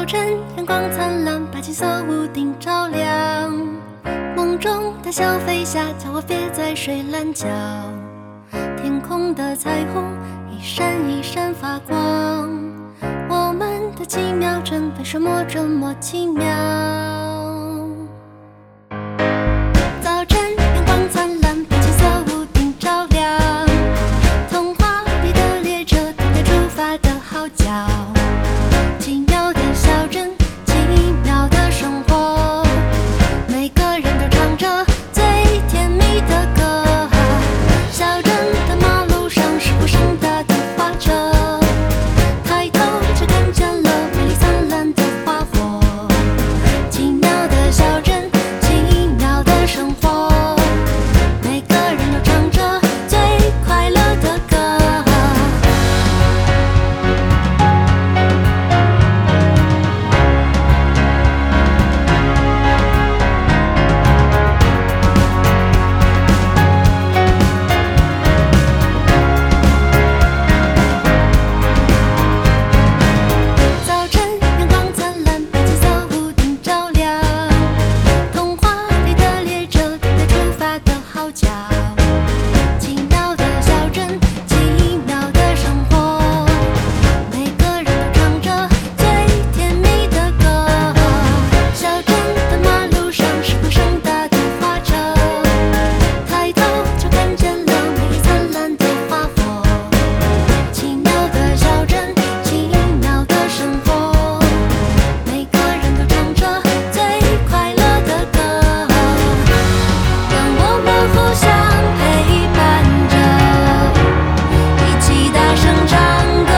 晨，阳光灿烂，把金色屋顶照亮。梦中的小飞侠将我别在水蓝角，天空的彩虹一闪一闪发光。我们的奇妙真为什么这么奇妙？早晨，阳光灿烂，把金色屋顶照亮。童话里的列车等待出发的号角。奇妙的小镇，奇妙的生活，每个人都唱着最甜蜜的歌。小镇的马路上驶过盛大的花车，抬头就看见了美丽灿烂的花火。奇妙的小镇，奇妙的生活，每个人都唱着最快乐的歌。早晨，阳光灿烂，把金色屋顶照亮。童话里的列车等待出发的号角。奇妙的小镇，奇妙的生活，每个人都唱着最甜蜜的歌。小镇的马路上驶过盛大的花车，抬头就看见了美丽灿烂的花火。奇妙的小镇，奇妙的生活，每个人都唱着最快乐的歌。让我们互相陪伴着，一起大声唱歌，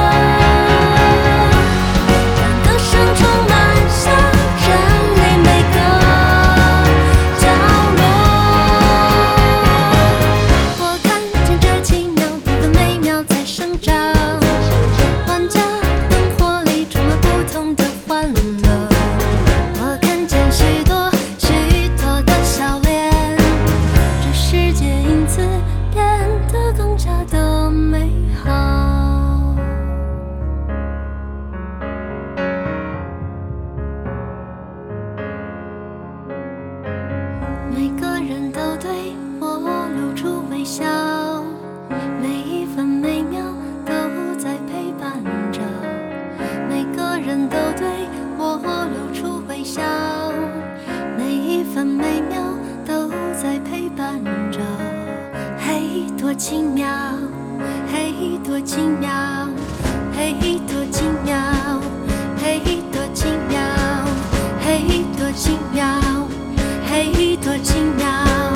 让歌声充满小镇里每个角落。我看见这奇妙的美妙在生长，万家灯火里充满不同的欢乐。我看见许多许多的笑脸，这世界因此变得更加的美好。每个人都对我露出微笑，每一分每秒都在陪伴着。每个人都对我露出微笑，每一分每秒都在陪伴着。嘿，多奇妙！嘿，多奇妙！嘿，多奇妙！嘿，多奇妙！嘿，多奇妙！嘿，多奇妙！